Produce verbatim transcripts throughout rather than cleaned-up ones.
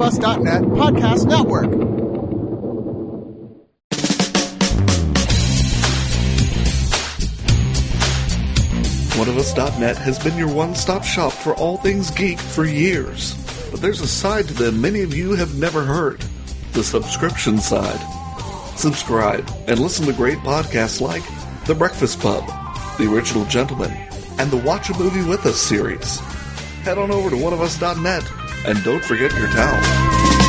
Us dot net Podcast Network. One of Us dot net has been your one-stop shop for all things geek for years. But there's a side to them many of you have never heard. The subscription side. Subscribe and listen to great podcasts like The Breakfast Pub, The Original Gentleman, and the Watch a Movie With Us series. Head on over to one of us dot net and don't forget your towel.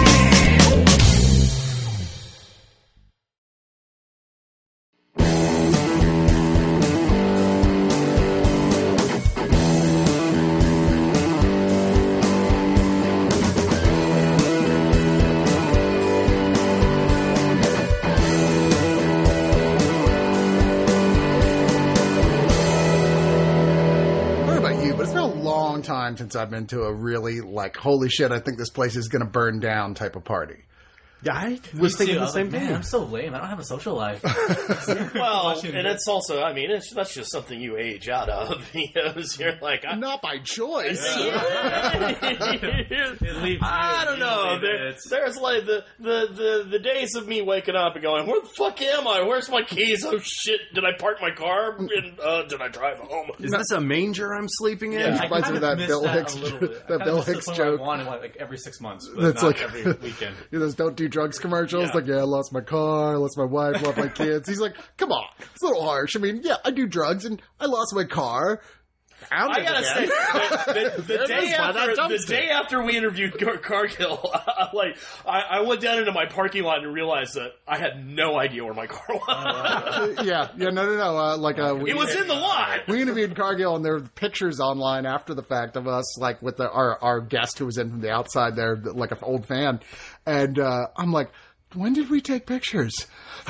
Since I've been to a really, like, holy shit, I think this place is going to burn down type of party. Yeah, I was thinking the same like, thing. Man, I'm so lame. I don't have a social life. Well, and it's also, I mean, it's, that's just something you age out of. Because you're like, I, not by choice. I don't know. There, there's like the, the, the, the days of me waking up and going, where the fuck am I? Where's my keys? Oh shit! Did I park my car? And uh, did I drive home? Is this a manger I'm sleeping in? Yeah, I reminds me of that Bill that Hicks, that Bill Hicks joke. I wanted like, like every six months, but That's not like every weekend. You know, those don't do drugs commercials. Yeah. Like, yeah, I lost my car, I lost my wife, lost my kids. He's like, come on, it's a little harsh. I mean, yeah, I do drugs and I lost my car. Found I it gotta again. say, the, the, the, There it day is, by that after, the dumpster. day after we interviewed Car- Cargill, I, like I, I went down into my parking lot and realized that I had no idea where my car was. yeah, yeah, no, no, no. Uh, like, uh, we, It was in the lot. we interviewed Cargill, and there were pictures online after the fact of us, like with the, our our guest who was in from the outside there, like an old fan, and uh, I'm like, when did we take pictures?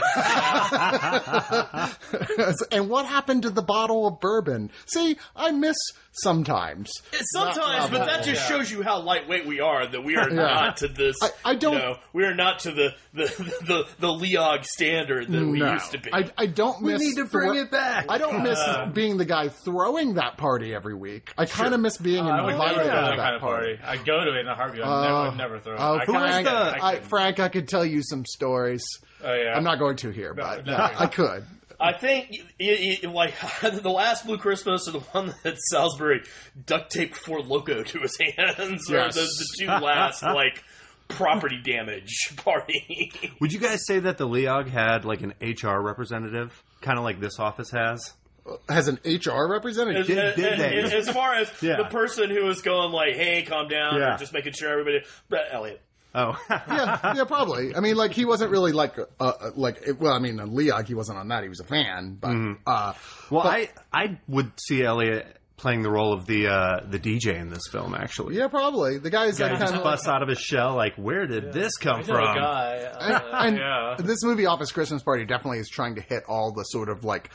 And what happened to the bottle of bourbon? See, I miss sometimes. Sometimes, but that just shows you how lightweight we are. That we are Yeah. not to this. I- I don't- You know, we are not to the the the, the Leog standard that we No. used to be. I, I don't We miss. need to bring thro- it back. I don't miss being the guy throwing that party every week. I kind of miss being I would invited never to throw that that kind of party. party. I go to it in a heartbeat. I Uh, never, would never throw it. Oh, I Frank, couldn't. I, I couldn't. Frank, I could tell you some stories. Oh, yeah. I'm not going to here, but no, yeah, no. I could. I think it, it, like the last Blue Christmas and the one that Salisbury duct taped Four Loko to his hands, or Yes. the, the two last like property damage party. Would you guys say that the Leog had like an H R representative, kind of like this office has? Has an H R representative? As, Did- did as- they? as- as far as Yeah. the person who was going like, "Hey, calm down," Yeah. or just making sure everybody, Brett Elliott. Oh, yeah, yeah, probably. I mean, like he wasn't really like, uh, uh, like it, well, I mean, uh, Leog, he wasn't on that. He was a fan, but uh, well, but- I I would see Elliot playing the role of the uh, the D J in this film. Actually, yeah, probably the guy's guy like just kind of. busts out of his shell. Like, where did this come I know from? a guy. And, Uh, and yeah. this movie, Office Christmas Party, definitely is trying to hit all the sort of like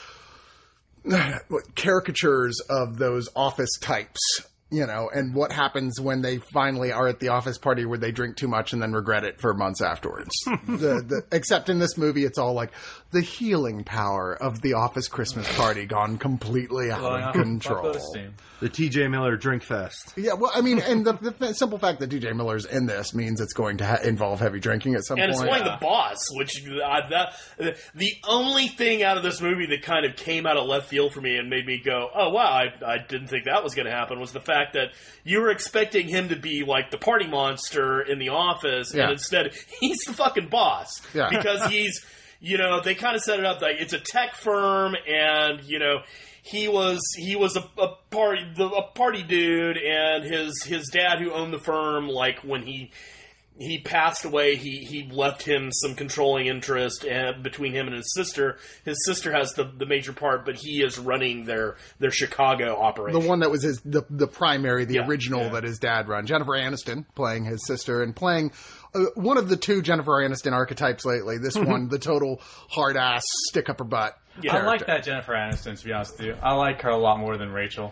caricatures of those office types, you know, and what happens when they finally are at the office party where they drink too much and then regret it for months afterwards. the, the, except in this movie, it's all like the healing power of the office Christmas party gone completely out Blowing of off control. buttload of steam. The T J Miller Drink Fest. Yeah, well, I mean, and the, the simple fact that D J Miller's in this means it's going to ha- involve heavy drinking at some And it's point. playing the boss, which uh, that the only thing out of this movie that kind of came out of left field for me and made me go, "Oh wow, I, I didn't think that was going to happen." Was the fact that you were expecting him to be like the party monster in the office, Yeah. and instead he's the fucking boss Yeah. because he's, you know, they kind of set it up like it's a tech firm, and you know. He was he was a, a party the, a party dude, and his his dad who owned the firm, like when he he passed away, he, he left him some controlling interest uh, between him and his sister. His sister has the, the major part, but he is running their their Chicago operation. The one that was his the the primary, the Yeah, original yeah. that his dad run. Jennifer Aniston playing his sister and playing uh, one of the two Jennifer Aniston archetypes lately. This one, the total hard ass stick up her butt. Yeah. I like that Jennifer Aniston, to be honest with you. I like her a lot more than Rachel.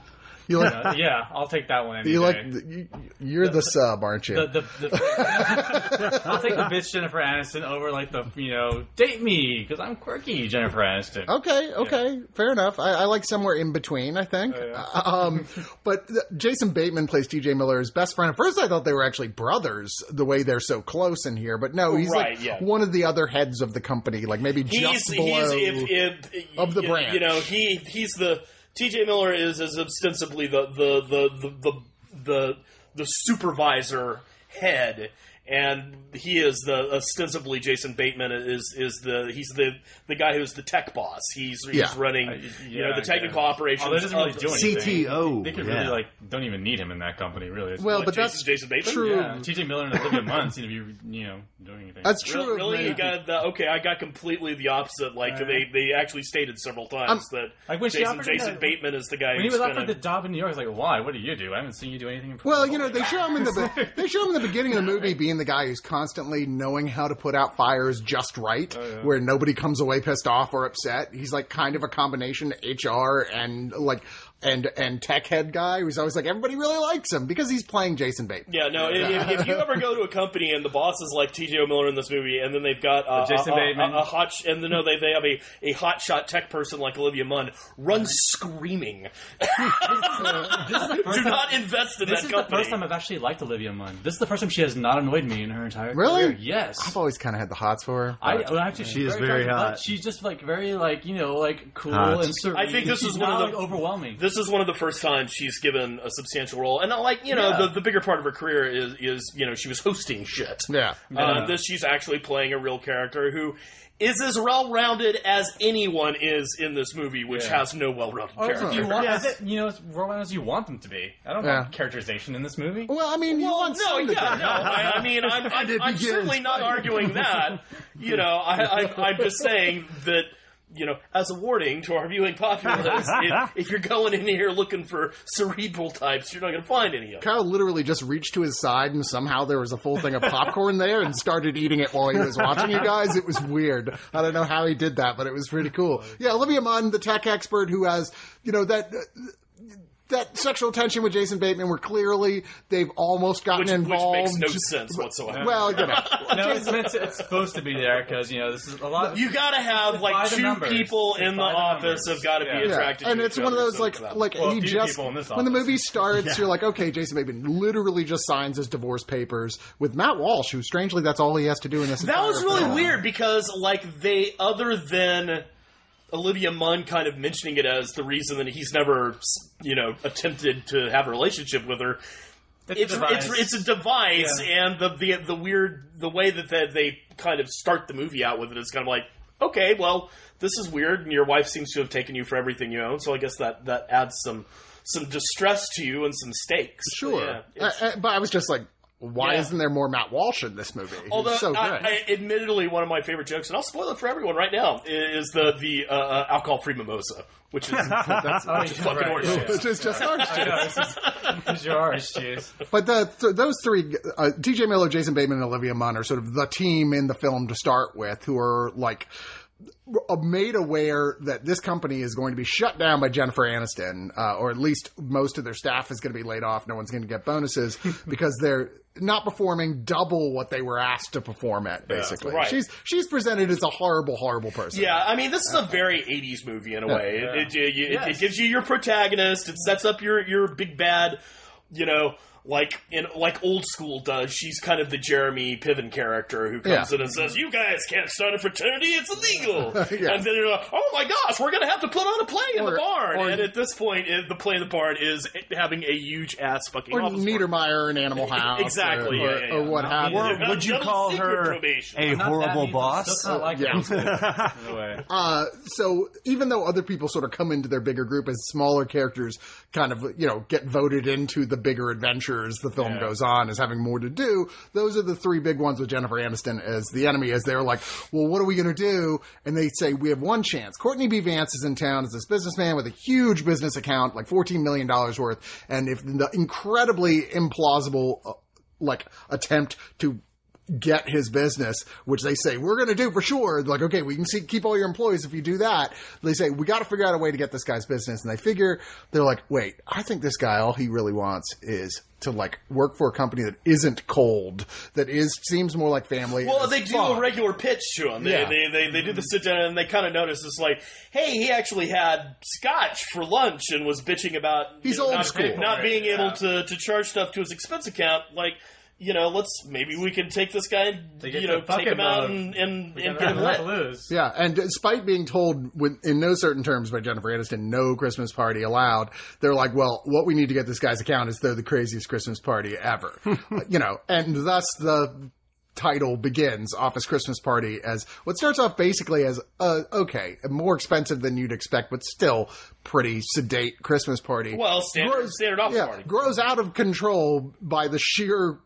You like, Uh, yeah, I'll take that one any you day. like, the, you, you're the sub, aren't you? the, the, the, I'll take the bitch Jennifer Aniston over like the, you know, date me because I'm quirky Jennifer Aniston. Okay, okay, fair enough. I, I like somewhere in between, I think. Oh, yeah. um, but th- Jason Bateman plays T J Miller's best friend. At first I thought they were actually brothers, the way they're so close in here. But no, he's Right, like yeah. one of the other heads of the company, like maybe He's just he's below. if, if of the you, branch. You know, he he's the T J Miller is is ostensibly the the the the the, the, the supervisor head. And he is the ostensibly Jason Bateman is is the he's the the guy who's the tech boss. He's he's Yeah. running Uh, you know yeah, the technical yeah. operations. Oh, that doesn't really of- do anything. C T O, They could yeah. really like don't even need him in that company. Really. It's well, What, but Jason, that's Jason Bateman? true. yeah, T J Miller and Olivia Munn seem to be, you know, doing anything. That's true. Really, of really? many You got the, okay. I got completely the opposite. Like Uh, they, they actually stated several times that Like when she Jason offered him Jason that- Bateman is the guy when he who's was gonna. offered the job in New York, I was like, why? What do you do? I haven't seen you do anything. In Well, you know, they show him in the be- they show him in the beginning of the movie being the guy who's constantly knowing how to put out fires just right, Oh, yeah. where nobody comes away pissed off or upset. He's like kind of a combination H R and like and and tech head guy who's always like everybody really likes him because he's playing Jason Bateman. Yeah, no. If, if you ever go to a company and the boss is like T J Miller in this movie, and then they've got uh, Jason a, a, Bateman. a, a hot sh- and then no, they they have a, a hot shot tech person like Olivia Munn, run screaming. Do not invest in This that is company. the first time I've actually liked Olivia Munn. This is the first time she has not annoyed me in her entire Really? career. Yes. I've always kind of had the hots for her. I well, actually, She she's is very attractive, but hot. She's just like very like you know like cool Hot. and serene. I think this She's is one not, of the- like, overwhelming. This is one of the first times she's given a substantial role, and uh, like you know, Yeah. the, the bigger part of her career is is you know she was hosting shit. Yeah. Uh, this she's actually playing a real character who is as well-rounded as anyone is in this movie, which Yeah. has no well-rounded Or character. if you want, Yes. as it, you know, as well as you want them to be. I don't Yeah. want characterization in this movie. Well, I mean, you Well, want no, some to yeah, be- no. I, I mean, I'm, I'm, it I'm begins. certainly not arguing that. You know, I, I, I'm just saying that, you know, as a warning to our viewing populace, if, if you're going in here looking for cerebral types, you're not going to find any of them. Kyle literally just reached to his side and somehow there was a full thing of popcorn there and started eating it while he was watching you guys. It was weird. I don't know how he did that, but it was pretty cool. Yeah, Olivia Munn, the tech expert who has, you know, that... Uh, that sexual tension with Jason Bateman where clearly they've almost gotten Which, which involved. makes no sense whatsoever. Well, you know. No, it's meant to, it's supposed to be there because you know this is a lot. You gotta have It's like by the two numbers. people It's in the by the office numbers. have got to Yeah. be Yeah, attracted and to it's each one of other, those so like it's that. like Well, a he few just people in this when the office. movie starts, Yeah. you're like, okay, Jason Bateman literally just signs his divorce papers with Matt Walsh, who strangely that's all he has to do in this. That entire was really film. weird because, like, they, other than Olivia Munn kind of mentioning it as the reason that he's never, you know, attempted to have a relationship with her, It's, it's a device. it's, it's a device, Yeah. and the, the the weird the way that they, they kind of start the movie out with it is kind of like, okay, well, this is weird, and your wife seems to have taken you for everything you own, so I guess that that adds some some distress to you and some stakes. Sure, Yeah, Uh, it's- uh, but I was just like, why Yeah. isn't there more Matt Walsh in this movie? He's Although, so I, great. I, admittedly, one of my favorite jokes, and I'll spoil it for everyone right now, is the the uh, uh, alcohol-free mimosa, which is That's Oh, which is yeah, fucking right, horseshit. yeah. which is just orange I know, this is, this is your orange juice. But the, th- those three, uh, T J Miller, Jason Bateman, and Olivia Munn are sort of the team in the film to start with, who are like uh, made aware that this company is going to be shut down by Jennifer Aniston, uh, or at least most of their staff is going to be laid off. No one's going to get bonuses because they're not performing double what they were asked to perform at. Basically, right. she's she's presented as a horrible, horrible person. Yeah, I mean, this is a very eighties movie in a way. Yeah. It, it, it, Yes. it gives you your protagonist. It sets up your your big bad, you know, like in like old school does. She's kind of the Jeremy Piven character who comes Yeah. in and says, "You guys can't start a fraternity; it's illegal." Yeah. And then you're like, "Oh my gosh, we're gonna have to put on a play in Or- the barn." or- and at this point, it, the play in the barn is having a huge ass fucking Or office party. Niedermeyer in Animal House, Exactly, or, yeah, or, yeah, or yeah. what have Or you. Yeah, Would you double call secret her probation. a Not that horrible means boss? It's still kind of like Yeah. in a way. Uh, so even though other people sort of come into their bigger group as smaller characters kind of, you know, get voted into the bigger adventures the film Yeah. goes on as having more to do, those are the three big ones with Jennifer Aniston as the enemy, as they're like, well, what are we going to do? And they say, we have one chance. Courtney B. Vance is in town as this businessman with a huge business account, like fourteen million dollars worth. And if the incredibly implausible, uh, like, attempt to get his business, which they say, we're going to do for sure. Like, okay, we can see, keep all your employees if you do that. They say, we got to figure out a way to get this guy's business. And they figure, they're like, wait, I think this guy, all he really wants is to like work for a company that isn't cold, that is, seems more like family. Well, they do fun. a regular pitch to him. They, Yeah. they, they, they do the sit down and they kind of notice it's like, hey, he actually had scotch for lunch and was bitching about He's you know, old not, school. not being Yeah. able to, to charge stuff to his expense account. Like, you know, let's maybe we can take this guy, They get you know, the fucking take him out mode. and, and, We and got get him nothing lit. to lose. Yeah, and despite being told with, in no certain terms by Jennifer Aniston, no Christmas party allowed, they're like, well, what we need to get this guy's account is they're the craziest Christmas party ever. You know, and thus the title begins, Office Christmas Party, as what starts off basically as, uh, okay, more expensive than you'd expect, but still pretty sedate Christmas party. Well, standard, standard office yeah, party. grows out of control by the sheer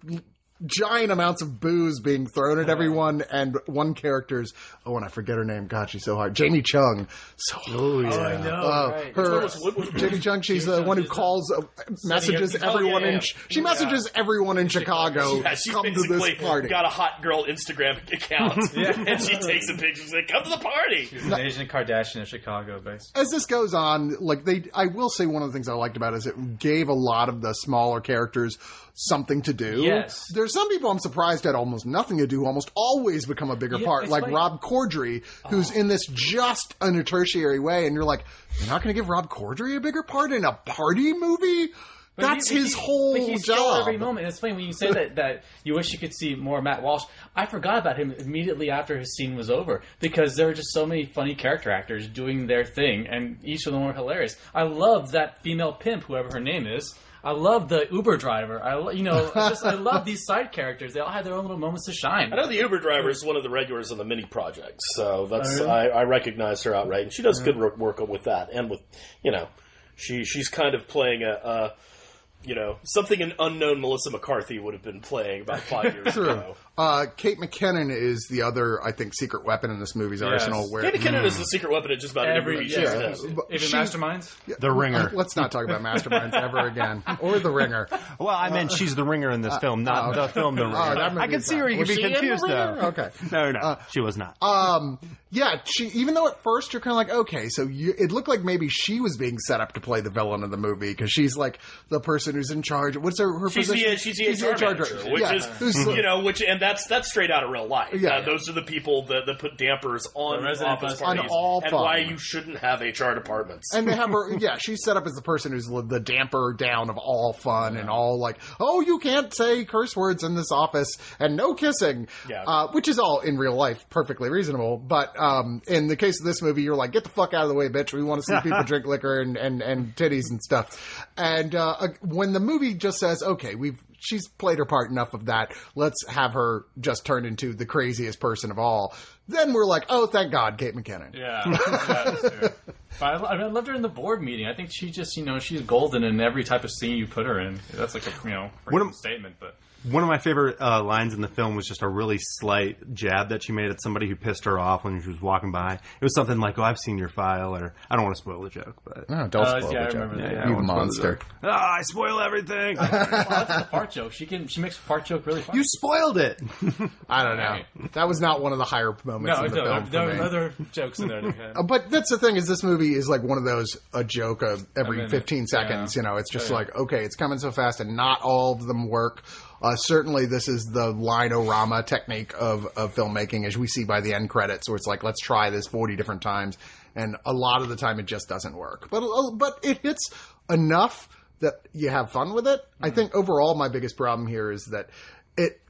giant amounts of booze being thrown at everyone, and one character's, oh, and I forget her name, God, she's so hard, Jamie Chung. So Oh, yeah. Oh, I know. uh, right. her, was- what was- Jamie Chung, she's Jamie the Chung, one who she's the- calls, uh, messages Oh, yeah, everyone yeah. in, she messages everyone in Chicago, Yeah, she come to basically this party. got a hot girl Instagram account, Yeah. and she takes a picture and says, "Come to the party." She's an Asian Kardashian of Chicago, basically. As this goes on, like they, I will say one of the things I liked about it is it gave a lot of the smaller characters something to do. Yes. There's some people I'm surprised had almost nothing to do, almost always become a bigger Yeah, part, it's like funny. Rob Corddry, who's in this just in a tertiary way, and you're like, you're not going to give Rob Corddry a bigger part in a party movie? But That's he- his he- whole but he stole job. every moment. It's funny when you say that that you wish you could see more Matt Walsh. I forgot about him immediately after his scene was over because there were just so many funny character actors doing their thing, and each of them were hilarious. I love that female pimp, whoever her name is. I love the Uber driver. I lo- you know I just I love these side characters. They all have their own little moments to shine. I know the Uber driver is one of the regulars on the mini project, so that's Oh, really? I, I recognize her outright, and she does good work work with that, and with you know, she she's kind of playing a. a you know, something an unknown Melissa McCarthy would have been playing about five years True. ago. Uh, Kate McKinnon is the other, I think, secret weapon in this movie's arsenal. Where Kate McKinnon is the secret weapon at just about every, Every movie yeah, she's in. But even she- Masterminds. The Ringer. Let's not talk about Masterminds ever again, or The Ringer. Well, I meant she's the ringer in this film, not the film The Ringer. Oh, that movie I can is see fine. where you Was could be she in The confused, Ringer? though. Okay. No, no, she was not. Um, yeah, she. Even though at first you're kind of like, okay, so you, it looked like maybe she was being set up to play the villain of the movie because she's like the person who's in charge. What's her, her She's position? the she's the H R director. manager, which Yeah. is Who's- you know, which and that's that's straight out of real life. Yeah. Uh, those are the people that, that put dampers on The resident office bus- on parties all and fun. why you shouldn't have H R departments. And they have her, yeah, she's set up as the person who's the damper down of all fun and all like, oh, you can't say curse words in this office and no kissing, Yeah. uh, which is all in real life perfectly reasonable. But um, in the case of this movie, you're like, get the fuck out of the way, bitch. We want to see people drink liquor and, and, and titties and stuff. And uh, when the movie just says, okay, we've she's played her part enough of that, let's have her just turn into the craziest person of all, then we're like, oh, thank God, Kate McKinnon. Yeah, yeah, that's true. But I, I loved her in the board meeting. I think she just, you know, she's golden in every type of scene you put her in. That's like a, you know, What am- statement, but One of my favorite uh, lines in the film was just a really slight jab that she made at somebody who pissed her off when she was walking by. It was something like, "Oh, I've seen your file," or I don't want to spoil the joke, but No, don't Uh, spoil yeah, I the joke. remember that. Yeah, I You won't spoil the monster. joke. Ah, I spoil everything. oh, that's the fart joke. She can, she makes a fart joke really funny. You spoiled it. I don't know. That was not one of the higher moments no, in the no, film there for are me. other jokes in there. That had. Uh, But that's the thing is this movie is like one of those, a joke of every minute. fifteen seconds, Yeah. you know, it's just Oh, yeah. like, okay, it's coming so fast and not all of them work. Uh, certainly this is the line-o-rama technique of, of filmmaking as we see by the end credits where it's like, let's try this forty different times. And a lot of the time it just doesn't work. But, uh, but it hits enough that you have fun with it. I think overall my biggest problem here is that it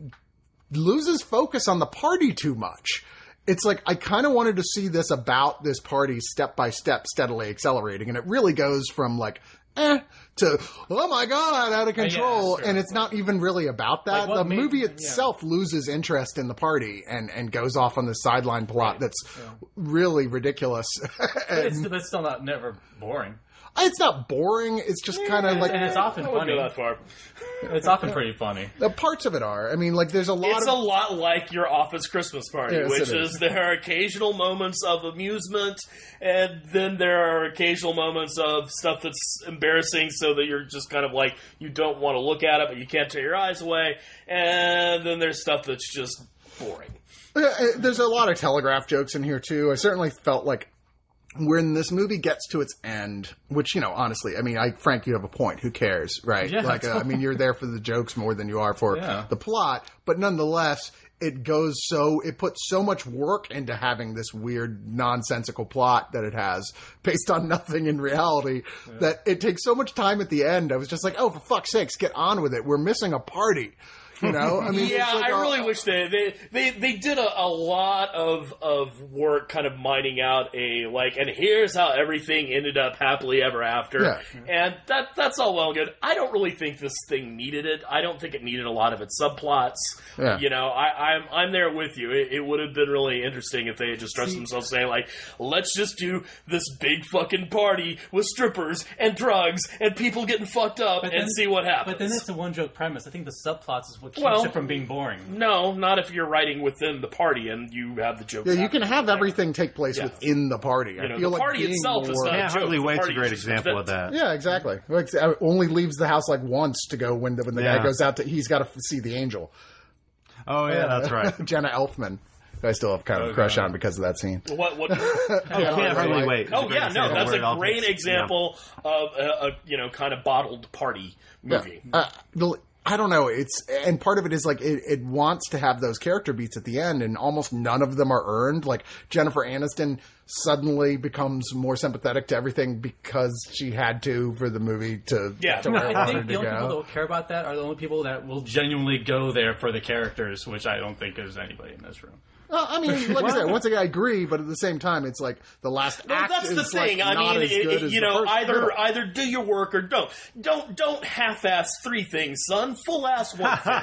loses focus on the party too much. It's like I kind of wanted to see this about this party step by step, steadily accelerating, and it really goes from like eh to oh my god, out of control, sure. and it's not even really about that. Like, what the made- movie yeah. itself loses interest in the party and and goes off on this sideline plot that's really ridiculous. But it's, but it's still not never boring. It's not boring. It's just kind of like and it's often I wouldn't funny. go that far. It's often pretty funny. the parts of it are. I mean, like there's a lot. It's of... a lot like your office Christmas party, Yes, which it is. is. there are occasional moments of amusement, and then there are occasional moments of stuff that's embarrassing, so that you're just kind of like you don't want to look at it, but you can't tear your eyes away. And then there's stuff that's just boring. Uh, There's a lot of telegraph jokes in here too. I certainly felt like when this movie gets to its end, which, you know, honestly, I mean, I, Frank, you have a point. Who cares, right? Yeah, like, uh, I mean, you're there for the jokes more than you are for Yeah. the plot, but nonetheless, it goes so, it puts so much work into having this weird, nonsensical plot that it has based on nothing in reality that it takes so much time at the end. I was just like, oh, for fuck's sakes, get on with it. We're missing a party. You know, I mean, Yeah, it's like I a- really wish they they they, they did a, a lot of of work, kind of mining out a like, and here's how everything ended up happily ever after, Yeah. and that that's all well and good. I don't really think this thing needed it. I don't think it needed a lot of its subplots. Yeah. You know, I, I'm I'm there with you. It, it would have been really interesting if they had just trusted themselves, saying like, let's just do this big fucking party with strippers and drugs and people getting fucked up But and then- see what happens. But then it's a one joke premise. I think the subplots is what keeps Well- it from being boring. No, not if you're writing within the party and you have the jokes. Yeah, you happening can have there. everything take place Yeah. within the party. You I know, feel the like party being itself is more... not- Yeah, joke. Harley The Waite's a party great is just example of event. that. Yeah, exactly. Like, uh, only leaves the house like once to go when the when the guy Yeah. goes out to he's got to see the angel. Oh yeah, that's right. Jenna Elfman, who I still have kind of a crush on because of that scene. What? What? I can't hardly wait. It's a Oh great yeah, no, example that's where it a all great fits. example of a, a you know kind of bottled party movie. Yeah. Uh, the, I don't know. It's and part of it is like it, it wants to have those character beats at the end, and almost none of them are earned. Like Jennifer Aniston suddenly becomes more sympathetic to everything because she had to for the movie to Yeah. to where it I wanted think the to only people that go. will care about that are the only people that will genuinely go there for the characters, which I don't think is anybody in this room. Uh, I mean, like I said, once again, I agree, but at the same time, it's like the last Well, act that's is the thing. like I not mean, as it, good it- as you the know, first either middle. either do your work or don't. Don't don't half-ass three things, son. Full-ass one thing.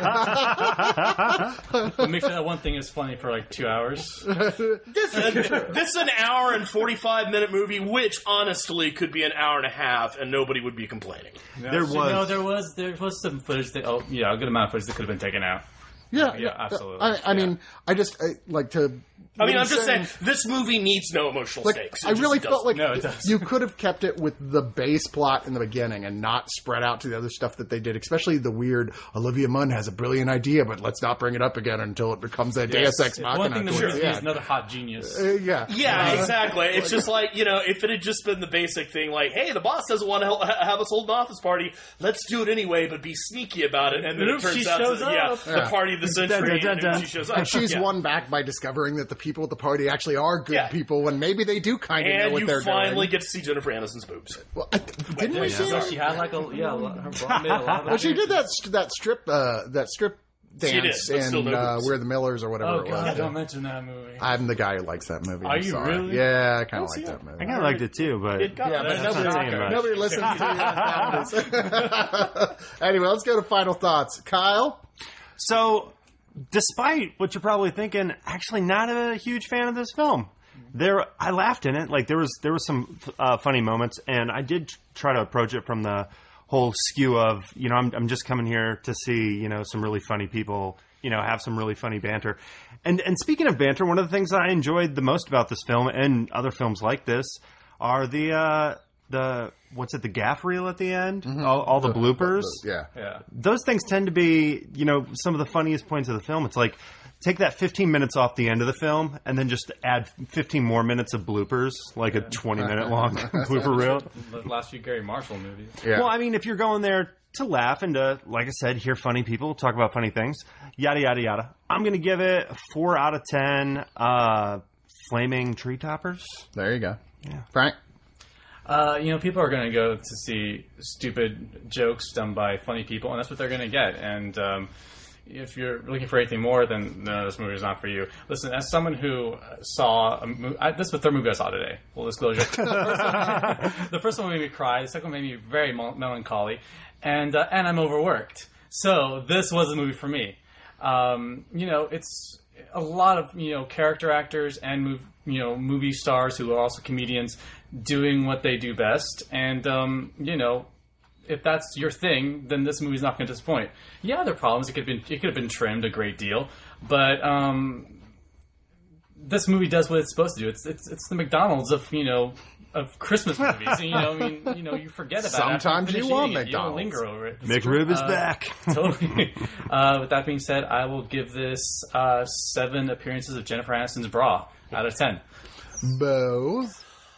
But make sure that one thing is funny for like two hours. this, this is an hour and forty-five minute movie, which honestly could be an hour and a half, and nobody would be complaining. There was No, there was there was some footage that oh yeah, a good amount of footage that could have been taken out. Yeah, Yeah, absolutely. I, I Yeah. mean, I just I, like to. I mean, what I'm just saying, saying this movie needs no emotional Like, stakes. It I just really doesn't. felt like No, it doesn't. you could have kept it with the base plot in the beginning and not spread out to the other stuff that they did, especially the weird Olivia Munn has a brilliant idea, but let's not bring it up again until it becomes a Deus Ex One Machina. thing that towards worries the me is end. another hot genius. Uh, yeah. Yeah, Uh, exactly. It's just like, you know, if it had just been the basic thing, like, hey, the boss doesn't want to hel- ha- have us hold an office party, let's do it anyway, but be sneaky about it. And then it Oops, turns she out, shows to, yeah, up. the Yeah. party of the century, Dun, dun, dun, and dun. she shows up. And she's Yeah. won back by discovering that the people at the party actually are good Yeah. people when maybe they do kind of know And what you they're finally doing. get to see Jennifer Aniston's boobs. Well, I, didn't we Yeah, see so her? she had like a yeah, a lot- her bra made a lot of Well, she did that st- that strip uh, that strip She did, dance but still in no uh, boobs. We're the Millers or whatever Oh it god, was. don't mention that movie. I'm the guy who likes that movie. Are I'm you sorry. really? Yeah, I kind of see like it. that movie. I kind of liked it too, but It got Yeah, but that's nobody, not saying much. nobody listens to you. Anyway, let's go to final thoughts. Kyle? So, despite what you're probably thinking, actually not a huge fan of this film. There, I laughed in it. Like there was there was some uh, funny moments, and I did try to approach it from the whole skew of, you know, I'm I'm just coming here to see, you know, some really funny people, you know, have some really funny banter. And and speaking of banter, one of the things that I enjoyed the most about this film and other films like this are the uh, the what's it, the gaff reel at the end, all, all the bloopers. Yeah. Yeah. Those things tend to be, you know, some of the funniest points of the film. It's like, take that fifteen minutes off the end of the film and then just add fifteen more minutes of bloopers, like a twenty minute long blooper reel. The last few Gary Marshall movies. Yeah. Well, I mean, if you're going there to laugh and to, like I said, hear funny people talk about funny things, yada, yada, yada, I'm going to give it a four out of ten uh, flaming tree toppers. There you go. Yeah. Frank? Uh, you know, people are going to go to see stupid jokes done by funny people, and that's what they're going to get. And um, if you're looking for anything more, then no, this movie is not for you. Listen, as someone who saw a movie, I, this is the third movie I saw today. Full disclosure. the, first one, the first one made me cry. The second one made me very mel- melancholy, and uh, and I'm overworked. So this was a movie for me. Um, you know, it's a lot of you know character actors and mov- you know movie stars who are also comedians doing what they do best, and um, you know. If that's your thing, then this movie's not going to disappoint. Yeah, there are problems. It could have been it could have been trimmed a great deal, but um, this movie does what it's supposed to do. It's it's it's the McDonald's of you know of Christmas movies. And, you know, I mean, you know, you forget about Sometimes it. Sometimes you want it. McDonald's. You don't linger over it. McRib is Uh, back. Totally. Uh, with that being said, I will give this uh, seven appearances of Jennifer Aniston's bra out of ten. Bo.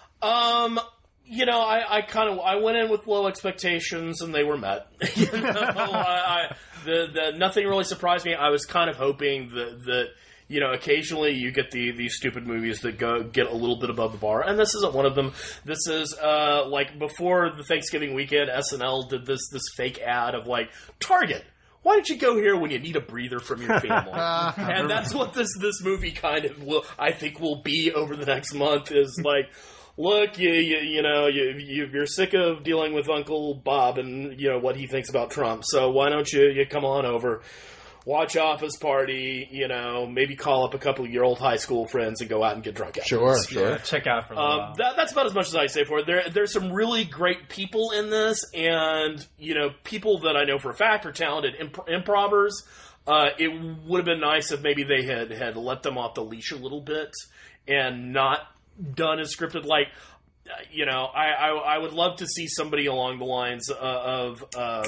Um, you know, I, I kind of I went in with low expectations and they were met. you know, I, I, the the nothing really surprised me. I was kind of hoping that that you know occasionally you get the these stupid movies that go get a little bit above the bar, and this isn't one of them. This is uh like before the Thanksgiving weekend, S N L did this this fake ad of like Target. Why don't you go here when you need a breather from your family? And that's what this this movie kind of will, I think, will be over the next month. Is like, look, you you, you know you, you you're sick of dealing with Uncle Bob and you know what he thinks about Trump. So why don't you you come on over, watch Office Party, you know, maybe call up a couple of your old high school friends and go out and get drunk afterwards. Sure, sure. Yeah, check out for a little Um, while. that, that's about as much as I say for it. There, there's some really great people in this, and you know, people that I know for a fact are talented imp- improvers. Uh, it would have been nice if maybe they had had let them off the leash a little bit and not done as scripted. Like, uh, you know, I, I I would love to see somebody along the lines uh, of. Uh,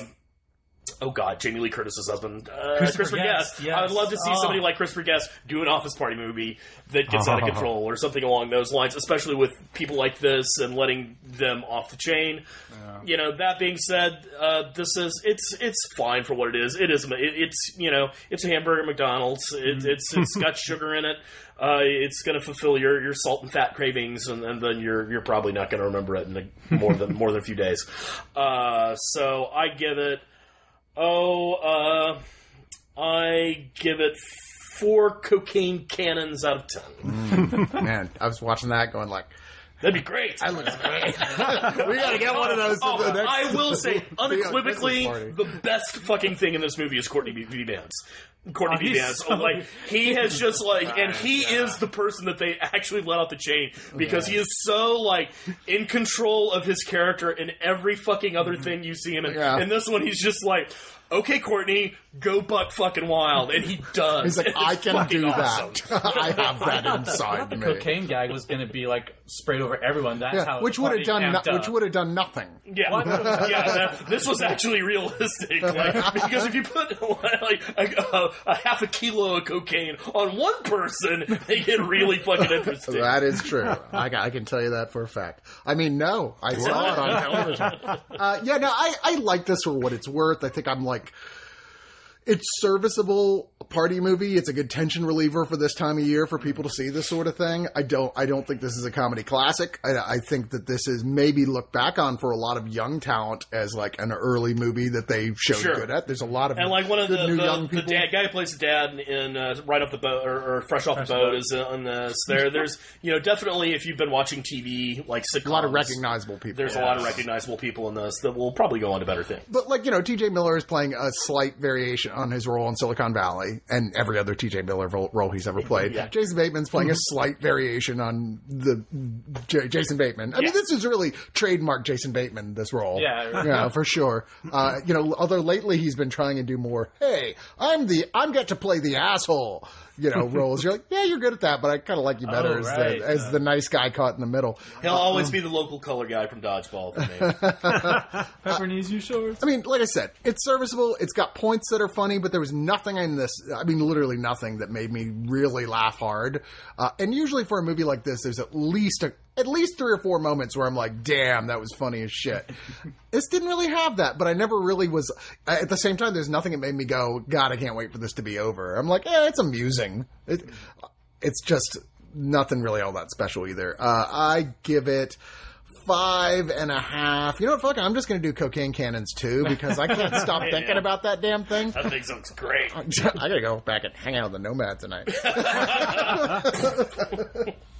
Oh God, Jamie Lee Curtis's husband, uh, Christopher Christopher Guest, Guest. yes. I would love to see Oh. somebody like Christopher Guest do an Office Party movie that gets out of Oh. control, or something along those lines. Especially with people like this and letting them off the chain. You know. That being said, uh, this is it's it's fine for what it is. It is it, it's you know it's a hamburger at McDonald's. It, it's it's got sugar in it. Uh, it's going to fulfill your, your salt and fat cravings, and, and then you're you're probably not going to remember it in a, more than more than a few days. Uh, so I give it. Oh, uh, I give it four cocaine cannons out of ten. Man, I was watching that going like, That'd be great. I look great. We gotta get one of those. Oh, for the next, I will say, unequivocally, Christmas the best fucking thing in this movie is Courtney B. B. Vance. Courtney Oh, B. he's Vance. so- Like, he has just, like, and he is the person that they actually let out the chain because he is so, like, in control of his character in every fucking other thing you see him in. Yeah. And this one, he's just like, okay, Courtney, go buck fucking wild. And he does. He's like, And I it's can fucking do awesome. that. I have that I inside thought the me. cocaine gag was going to be like sprayed over everyone. That's Yeah, how which the would have party done, no, amped up. which would have done nothing. Yeah, What? yeah. That, this was actually realistic, like, because if you put like a, a, a half a kilo of cocaine on one person, they get really fucking interesting. That is true. I, I can tell you that for a fact. I mean, no, I saw it on television. Uh, yeah, no, I, I like this for what it's worth. I think I'm like, it's serviceable party movie. It's a good tension reliever for this time of year for people to see this sort of thing. I don't, I don't think this is a comedy classic. I, I think that this is maybe looked back on for a lot of young talent as like an early movie that they showed Sure. good at. There's a lot of And like one of good the new the, young the people. dad, guy who plays the dad in uh, right off the boat or, or fresh off the boat is on this. There, there's you know definitely if you've been watching T V like sitcoms, a lot of recognizable people. There's a lot of recognizable people in this that will probably go on to better things. But, like, you know, T J Miller is playing a slight variation on his role in Silicon Valley and every other T J Miller ro- role he's ever played. Yeah. Jason Bateman's playing a slight variation on the J- Jason Bateman. I Yeah. mean, this is really trademark Jason Bateman, this role. Yeah. Yeah, for sure. Uh, you know, although lately he's been trying to do more, hey, I'm the, I'm get to play the asshole, you know, roles. You're like, yeah, you're good at that, but I kind of like you better Oh, as, right. the, as the nice guy caught in the middle. He'll always be the local color guy from Dodgeball for me. Pepper needs you shorts. I mean, like I said, it's serviceable. It's got points that are funny, but there was nothing in this. I mean, literally nothing that made me really laugh hard. Uh, and usually for a movie like this, there's at least a, at least three or four moments where I'm like, "Damn, that was funny as shit." This didn't really have that, but I never really was. At the same time, there's nothing that made me go, "God, I can't wait for this to be over." I'm like, "Yeah, it's amusing." It, it's just nothing really all that special either. Uh, I give it. Five and a half. You know what? Fuck, I'm just going to do cocaine cannons too because I can't stop thinking Yeah. about that damn thing. That thing sounds great. I got to go back and hang out with the Nomad tonight.